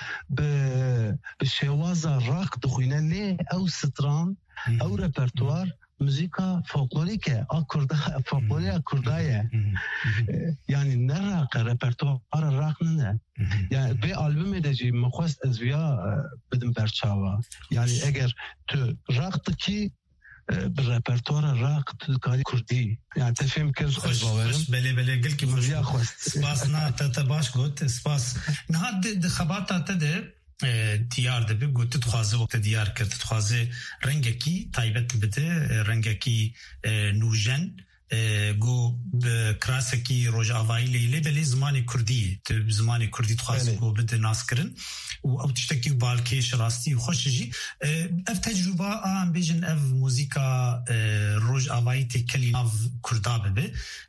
be şevaza rock khuyna لی او stran او repertuar müzika folklorike folkloriya kurdaya yani ne rock repertuar rock'nı ne yani bir albüm edeceğim muhast ezviya bedim berçava yani eğer tu rock'tı ki bir repertuara rock tukali kurdi yani tefhem kez خوش بله گل کی مریا خوست سپاس نه تا باش گوت سپاس نه د خباتا ته ده دیار ده گوت تخوازه وقت دیار کرد تخوازه رنگکی تایبت بده رنگکی نوجن گو کراسکی روجاوایی لیله بله زمانی کردی زمانی کردی تخوازه گو بده ناس کرن و او تشتکی بالکش راستی خوشجی اف تجربه آن بیجن اف موزیکا روجاوایی تکلی ناو کردا ببه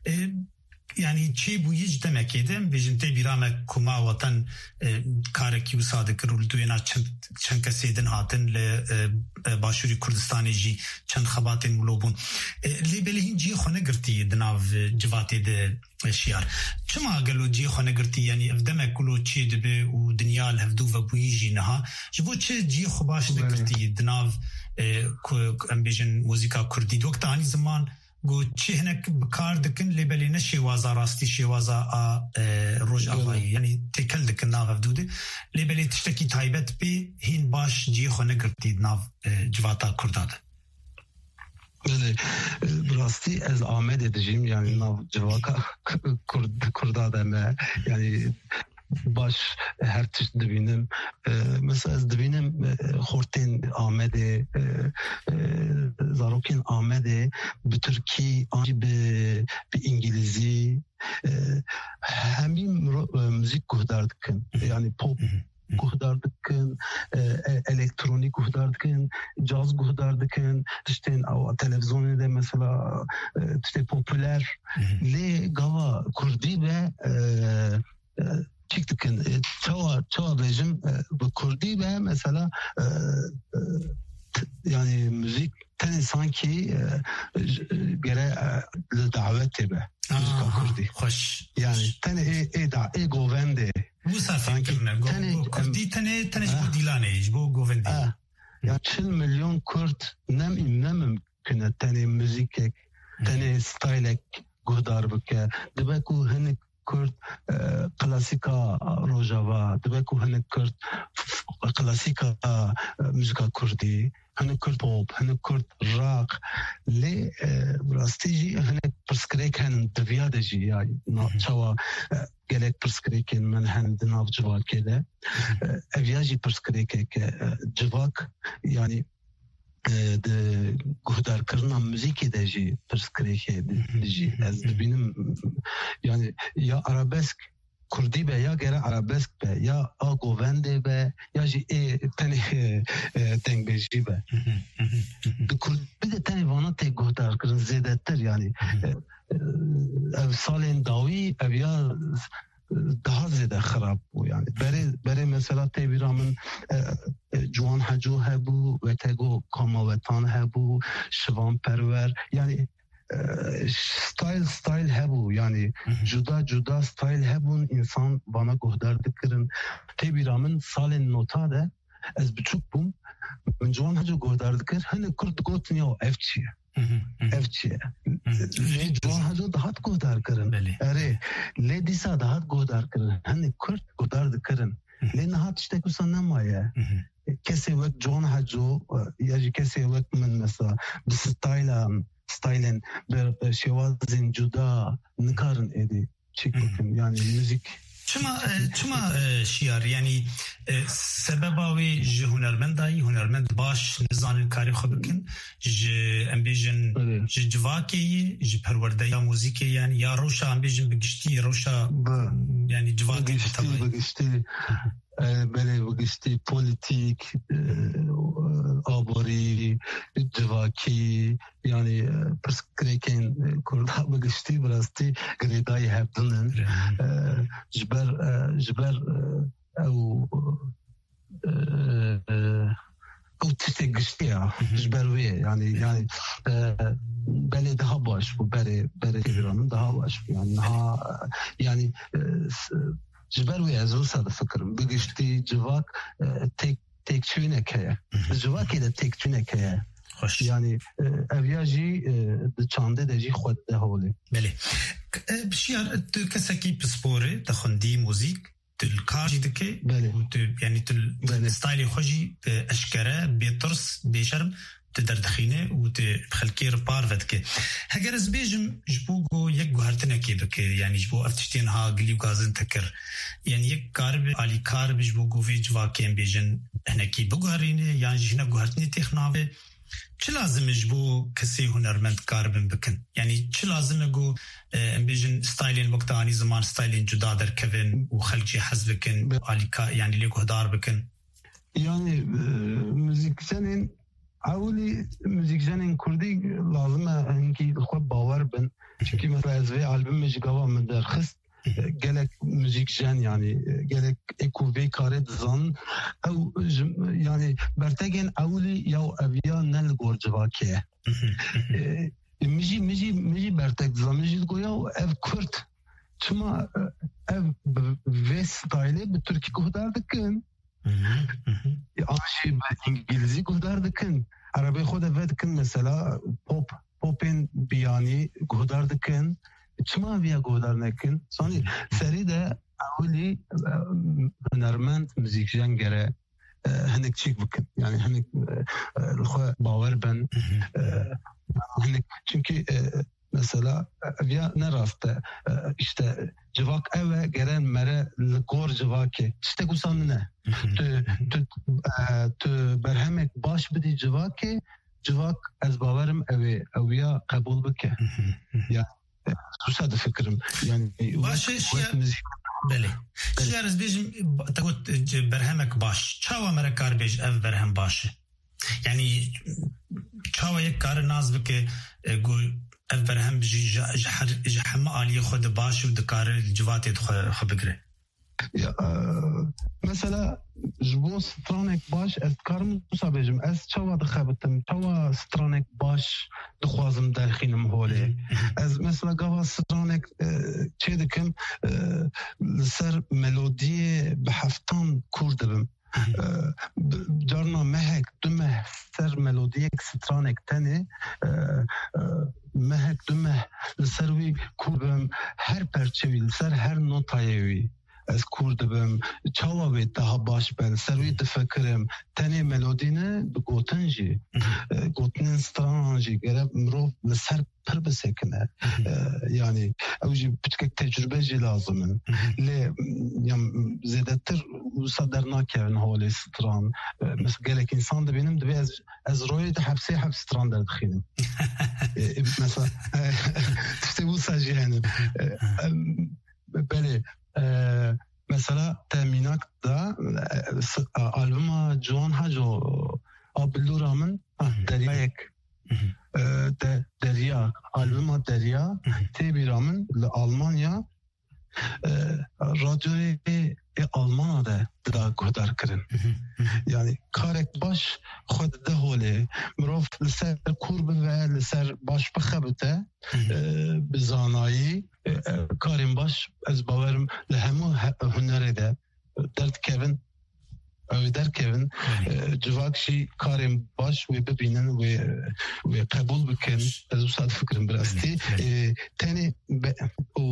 yani çi bu hiç demek edem bijinte birame kuma vatan kareki usade kuruldu yana çan kasedin hatin le başuri Kurdistanê jî çan xebatên mulobun lê belê hin cî xwe negirtiye di nav civatê de şiyar çima gelo cî xwe negirtiye yani ev demek ku çê dibe û dinya li hevdû vebûyî jî niha ji bo çi cî xwe baş negirtiye di nav ku em bêjin muzîka Kurdî di wekta anî ziman گو چه هنک کار دکن لیبلی نشی وازا راستی شی وازا روج آوایی یعنی تکل دکن ناو افدوده لیبلی تشتکی تایبت بی هین باش جی خو نگرتید ناو جواتا کرداده بله براستی از آمد edeceğim yani ناو جواتا کرداده me yani baş her çeşit dibinem mesela dibinem Horten Ahmet'e Zarokin Ahmet'e bir Türkiye bir İngilizce hem müzik kuhdardıkın yani pop kuhdardıkın elektronik kuhdardıkın caz kuhdardıkın işte televizyonda mesela işte popüler le gava kurdi ve çıktıkın çoğu rejim bu kurdi ve mesela yani müzik tane sanki gere davet ebe müzik kurdi hoş yani tane govende bu sanki kurdi tane bu dilane bu govende ya 2 milyon Kürt ne mümkün tane müzik tane style guhdar bike debeku henik Kürt klasika rojava debeku henik Kürt klasika müzika kurdi henik Kürt pop henik Kürt rock le rastici henik perskrek hen deviyadeci yani çava gelek perskreken men hen dinav civakele evyaji perskrek civak yani de guhdar kırna müzik edeci perskrek edeci az benim yani ya arabesk Kurdi be ya gere arabesk be ya agovende be ya ji tane tengbeji be de Kurdi de tane vana te guhdar kırın zedetter yani ev salen davi ev ya daha zede xarab bu yani bere mesela tebiramın Juan Hacu hebu ve tego kamavetan hebu şivan perver yani style hebu yani juda style hebun insan bana guhdar dikkirin tebiramın salen nota de ez biçuk bum Juan Hacu guhdar dikkir hani Kürt gotin ya evçiye evçiye le Juan Hacu dahat guhdar kirin ere le disa dahat guhdar kirin hani Kürt guhdar dikkirin le nahat işte kusan namaya kese vek Juan Hacu ya kese vek min mesela bir stylen bir şevazin juda nıkarın edi çık bakın yani müzik چما شیار یعنی سبباوی جه هنرمند باش نزانن کاری خو بکن جه امبیجن جه جواکی جه پرورده یا موزیکی یعنی یا روشا امبیجن بگشتی روشا یعنی جواکی بگشتی بله بگشتی پولیتیک آبوری جواکی یعنی پرس کریکن کرده بگشتی براستی گریدای هبدنن جبر او تشتي قشتيها جبروية يعني بلي دها باش وبري من دها باش يعني ها يعني جبروية زوس هذا فكر بقشتي جواك تيك تشونك هي جواك إذا تيك تشونك هي يعني أبياجي دشانده دجي خود دهولي بله بشيار كسكي بسبوري تخندي موزيك الكاجي دكي يعني ستايلي خوجي اشكره بيطرس بشرم تقدر دخينه وتخلكي ربار فتكي هاجر زبيجم جبوغو يك غهرتنا كي بكي يعني جبو افتشتين ها قلي وغازن تكر يعني يك كارب علي كارب جبوغو في جواكين بيجن هنا كي بغهرينه يعني جينا غهرتني تخناوي چه لازم جبو کسی هنرمند کار بکن یعنی چه لازم گو امبیجن ستایلین وقت آنی زمان ستایلین جدا در کن و خلقی حز بکن آلیکا یعنی لیکو هدار بکن يعني موزيكجانين عولي موزيكجانين كردي لازم انكي الخواب باور بن چونكي مثلا ازوي ألبوم مجيقاوا من درخست قالك موزيك جان يعني قالك ايكوفي كارد زن او يعني برتاجن اولي يو ابيا نلغور جواكيه ميجي برتاج زن ميجي تقول يو اف كرت تما اف فيس ستايلي بالتركي كهدار دكن آنشي بالانجليزي كهدار دكن عربي خود فدكن مثلا بوبين بياني كهدار دكن چما بیا گودار نکن سانی سری ده اولی هنرمند موزیکجان گره هنک چیک بکن یعنی هنک الخوا باور بن هنک çünkü mesela بیا نرافته işte cevak eve gelen mere gor cevaki işte kusan ne tu berhemek baş bidi cevaki cevak az bavarım eve evya kabul bike ya هذا فكرم يعني باش بله شيار زبيج تقول برهمك باش شاوا مركار بيج اف برهم باش يعني شاوا يكار ناز بك قول اف برهم بيجي جحم علي خد باش ودكار الجوات خو بقره مثلا جبو سترانك باش از کارم مصابجم از چوا دخبتم چوا سترانك باش دخوازم داخلم هوله از مثلا قوا سترانك چه دکم سر ملودی بحفتان کردم جارنا مهک دمه سر ملودی سترانك تاني مهک دمه سروی کردم هر پرچوی سر هر نوتایوی از کردم چاوی daha baş ben servi tefekkerim tane melodine gotenji gotenen stranji gerek mrov ser per besekne yani avji bitkek tecrübeci lazım le yam zedetir usaderna kevin hali stran mesela gerek insan da benim de az royde hapse stran der dxilim mesela işte bu sadece yani böyle mesela teminat da albüma Joan Hajo Abdülram'ın Derya'yk Derya albüma Derya Tebiram'ın Almanya radyoyu Almanya'da da kadar kırın yani karek baş خود دهوله مروف لسر kurb ve لسر baş بخبته بزانایی کاریم باش از باورم لهمو هنره ده درد کevin در کevin cevakşi karim baş ve bebinen ve kabul bükün az usad fikrim birasti tane o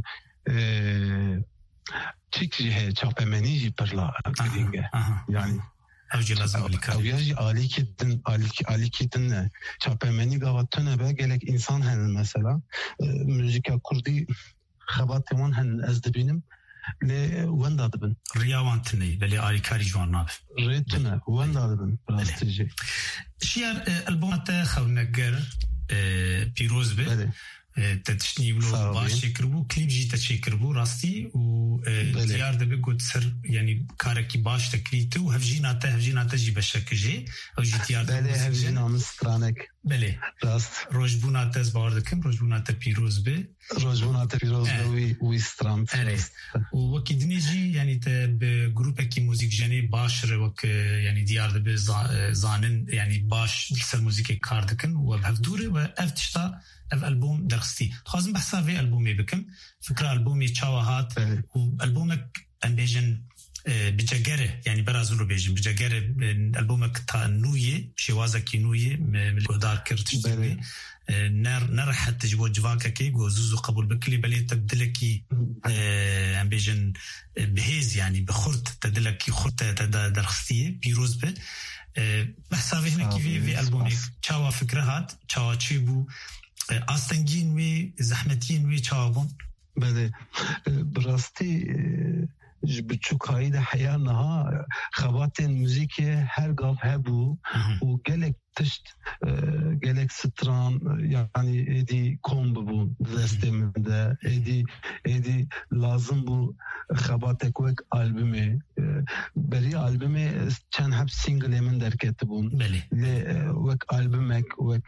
çiğ he çapemeni perla kringe yani اوجي لازم او يجي عليك كدن çapemeni gavatına be gelek insan hen mesela müzika kurdi خبات كمان هن أزدبينم ل وندا دبن رياوان تني بلي آريكاري جوان ناف ريتنا وندا دبن براستيجي شيار البومات خونقر بيروز به تتشني ولو باش يكربو كليب جي تشيكربو راستي و ديار دبي قد سر يعني كاركي باش تكريتو هفجيناته جي بشك جي او جي ديار بله هفجينا مسترانك بله راست روجبوناته زباردكم روجبوناته بيروز به روجبوناته بيروز به وي سترانت وكي دنيجي يعني بجروب كي موزيك جاني باشر وك يعني ديار دبي زانن يعني باش سر موزيكي كاردكن وبهفدوري وافتشتا اف البوم درستي خازم بحثا في البومي بكم فكرة البومي تشاوهات والبومك امبيجن بجاگره يعني برازولو بيجن بجاگره البومك تا نوية شوازكي نوية ملودار كرتشتوي نرحت تجبو جواكا كي وزوزو قبول بكلي بلي تبدلكي امبيجن بهيز يعني بخورت تدلكي خورت درستي بيروز به بحثا في هنا كيفي في البومي تشاوا فكرهات تشاوا تشيبو آستنگین وی زحمتین وی چاوون بله براستی بچوکایی ده حیان نها خواتین موزیک هر گاف هبو و گلک تشت گلک ستران yani edi komb bu desteminde edi lazım bu xabatek vek albümü beri albümü çen hep single emin derketi bun le vek albümek vek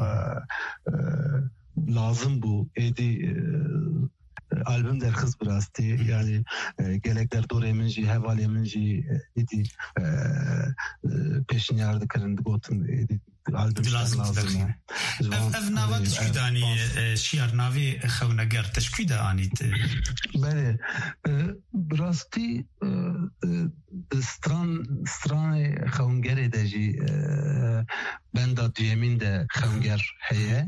lazım bu edi albüm derxiz birasti yani gelekler doreminci hevaleminci edi peşin yardı kırındı gotun edi albüm lazım ev nava tşkidani şiar navi xevneger tşkida anit bale birasti strane xevnger edeci benda düyemin de xevnger heye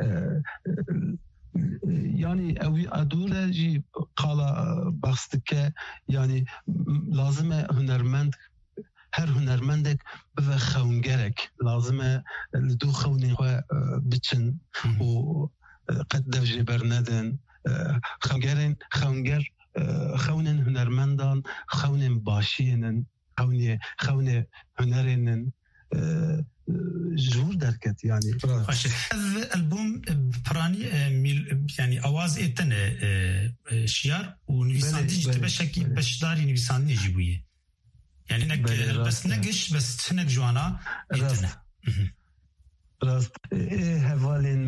yani evi adure ji qala baxstike yani lazım hünermend her hünermendek ve xewngerek lazım du xewni xwe biçin û qed dev jê bernedin xewnger xewnin hünermendan xewnin başiyinin xewne hünerinin جور دركت يعني البوم براني يعني اواز اتن شيار ونويسان دي تبشكي بشداري نويسان نجيبويه يعني نك بس نقش بس تنك جوانا اتن راست هفالين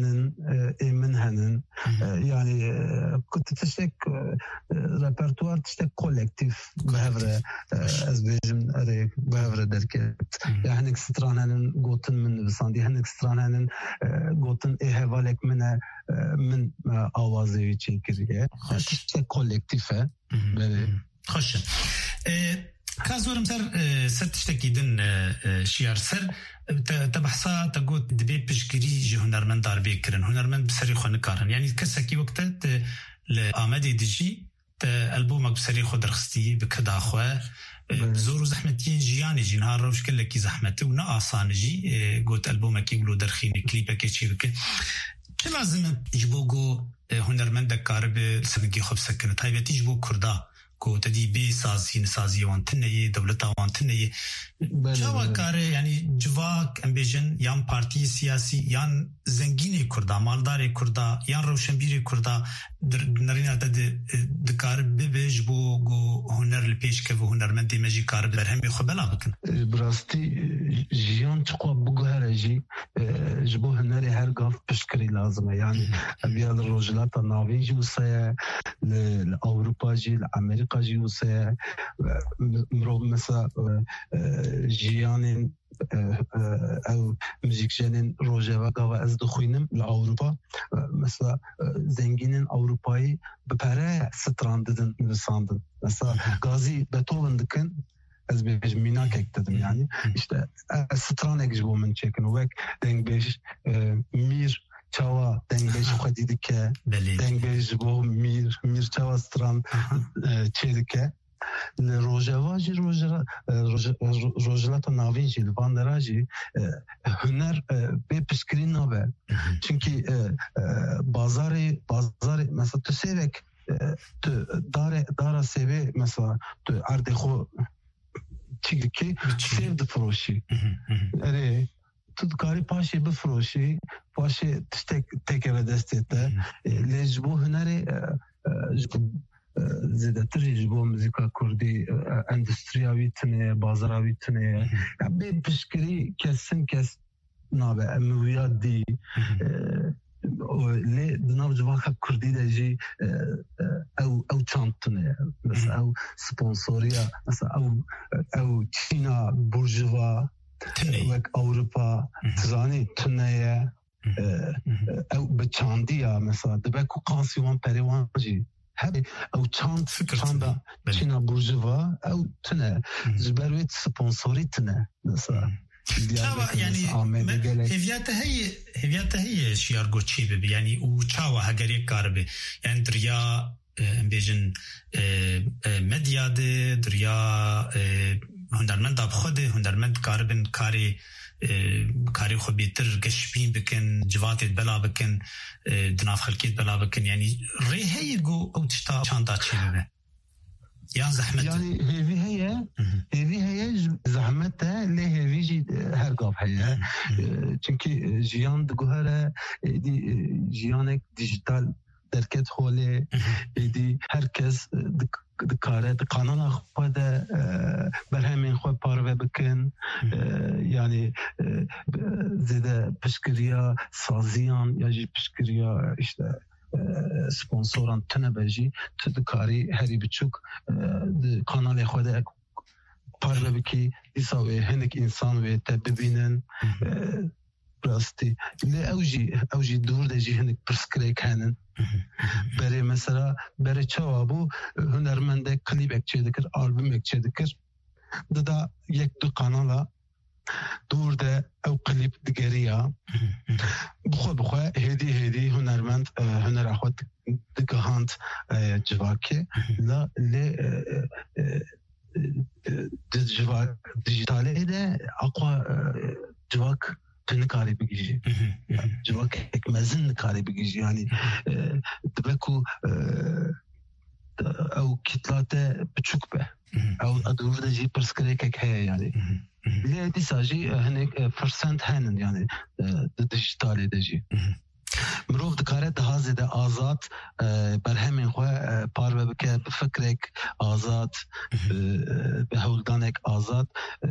منهنن يعني كنت تشتك ريبرتوار تشتك كولكتيف بهفره ازبيجم اريك بهفره دركت يعني سترانن قوتن من بساندي هنك سترانن قوتن هفالك من اوازي تشكريه تشتك كولكتيفه خوش كازورم سر تشتكي دن شيار سر تبحثا تقول دبي بشكري جي هنرمند دار بيكرن هنرمند بسري خو نكارن يعني كسكي وقتت لآمدي دجي البومك بسري خو درختي بكدا خو زورو زحمتين جياني جي نهار روش كلكي زحمتي ونا آسان جي قلت البومك يقولوا درخيني كليبك يشي بك كي لازم يجبوغو هنرمند كارب سنقي خو بسكنت هاي بتيجبو كردا کو تدی بی سازی وانتنه دولت وانتنه جوا کار يعني جواك امبيجن يان بارتي سياسي يان زنگين كردا مالدار كردا يان روشنبير كردا نرينا دكار ببج بو جو هنر البيش كيف هنرمند ماجي كار برهم خبلا بكن براستي جيان تقوا بوغهرجي جبو هنري هر قاف بشكري لازمه يعني ابيال الرجلات النافي جوسه لاوروبا جي لامريكا جي وسه مرو مثلا جيانين او موزیکچنین روژه و از دخوینم لأوروپا مثلا زنگینین اروپایی بپره سترانددن نویساندن مثلا گازی بتوون دکن از بیش میناک dedim yani işte stranek جبو من çekin وک دنگ بیش میر çava deng beş xedidike deng beş bu mir çava stran çedike Rojavaji Rojlata Navinci Vanderaji hüner be pişkirin nabe çünkü bazarı mesela tüsevek داره سیوه مثلا تو عرض خو چیزی که سیو دفروشی اره تو کاری پاشی بفروشی پاشی تک و دستیته لجبو هنری زیاده تری جبو موزیکا کردی اندستریاوی تنه بازاراوی تنه به پشکری کسن کس نابه امویاد دی لی دناو جواکا کردی دجی او چانتنه مثلا او سپانسوریا مثلا او چینا بورژوا وک اوروپا تزانی تنه او بچاندیا مثلا دبکو قانسیوان پریوانجی هذه او چاند چاندا چینا بورژوا او تنه جبرویت سپانسوری تنه مثلا يعني هفياته هي شيار غوتشي بي يعني وچاوا هگری کاربه يعني دریا بيجن مدیا ده دریا هنرمند اب خود هنرمند کاربن کاری خو بیتر گشبین بکن جواتت بلا بکن دناف خلقیت بلا بکن يعني ري هي جو او تشتا چاندا چی بي یا زحمت يعني هذه هي زحمتها اللي هي جي هرقاب هي çünkü جيان دغهره دي جيانك ديجيتال دركت خوله دي herkes دكاره قانون خود برهمين خو پارو بكن يعني زيده پشکریا سازیان یا جی پشکریا işte سپانسوران تنه بجی تو دکاری هری بچوک کانال خود پاره بکی دیساوی هنک انسان وی تببینن راستی لی اوجی دور دجی هنک پرسکریک هنن بری مثلا بری چوابو هنرمنده کلیب اکچه دکر آلبوم اکچه دکر دا یک دو کانالا دور ده او قلیب دگریا بخوا هدی هنرمند هنر اخوات دگهاند جواکه لا لی دیجیتاله ده اقوى جواک تنکاری بگیجی جواک یک مزن نکاری بگیجی يعني دبکو او کتلاته بچوک به او ادور ده جي پرسکریک هي يعني ليه دي ساجي هناك فرسنت هنن يعني ديجيتالي دجي مروف دكاره ده زده آزاد برهمین خو پارو بکه بفکرک آزاد به هولدانک آزاد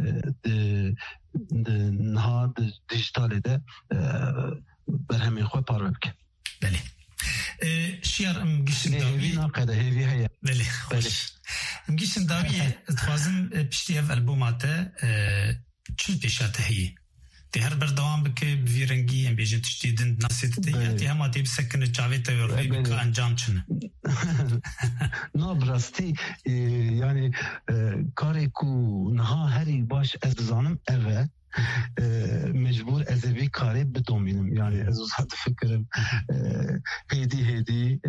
نها دیجیتالی ده برهمین خو پارو بکه بله شیار ام گیشن داوی ناقده هیوی هیا بله خوش ام گیشن داوی اتخوازم پشتی اف البوماته چل پیشاته هیه تی هر بردوام بکه بویرنگی ام بیجن تشتیدن ناسیت دیگه تی همه تی بسکنه جاویتا ویروی بکه انجام چنه نه براستی یعنی کاری کو نها هری باش از بزانم اوه مجبور از وی کاری بدومینم یعنی از وزاد فکرم هیدی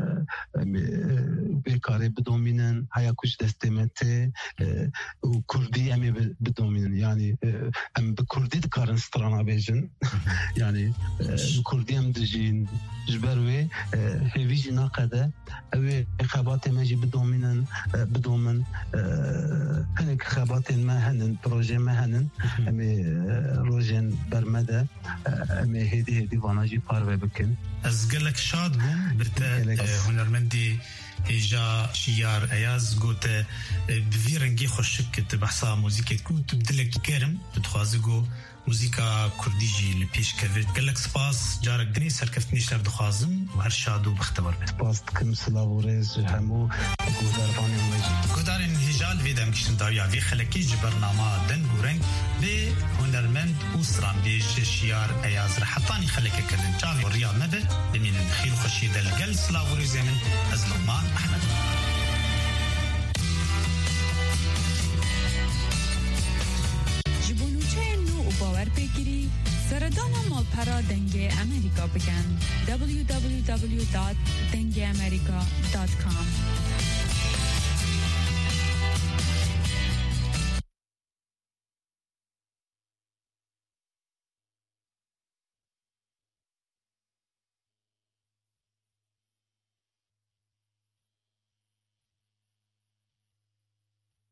به کاری بدومینن هیا کش دستمته و کردی امی بدومینن یعنی ام به کردی دکارن سترانا بیجن یعنی کردی ام دجین جبروی هیویجی ناقده اوی خبات مجی بدومن هنک خبات ما هنن پروژه ما هنن امی روزن برمده امی هدی واناجی پارو بکن از گلک شاد بوم برته هنرمندی ایجا شیار ایاز گوته بویرنگی خوشک کت بحثا موزیکت کو تبدلک کرم بتخوازگو موزیکا کردیجی لپیش کوید گلک سپاس جارک دنی سرکفت نیشتر دخوازم و هر شادو بختبار بید سپاس دکم سلاوریز همو گودارفانی موزی گودارین هجال ویدم کشن داریا وی خلکی جبرنامه دن گورنگ به هنرمند اوسران بیج شیار ایاز رحطانی خلکی کردن جاوی و ریال نبه بمینن خیل خوشی دلگل سلاوریز من از لغمان احمد باور بگیری سردان مالپرا دنگ امریکا بگن www.dengeamerica.com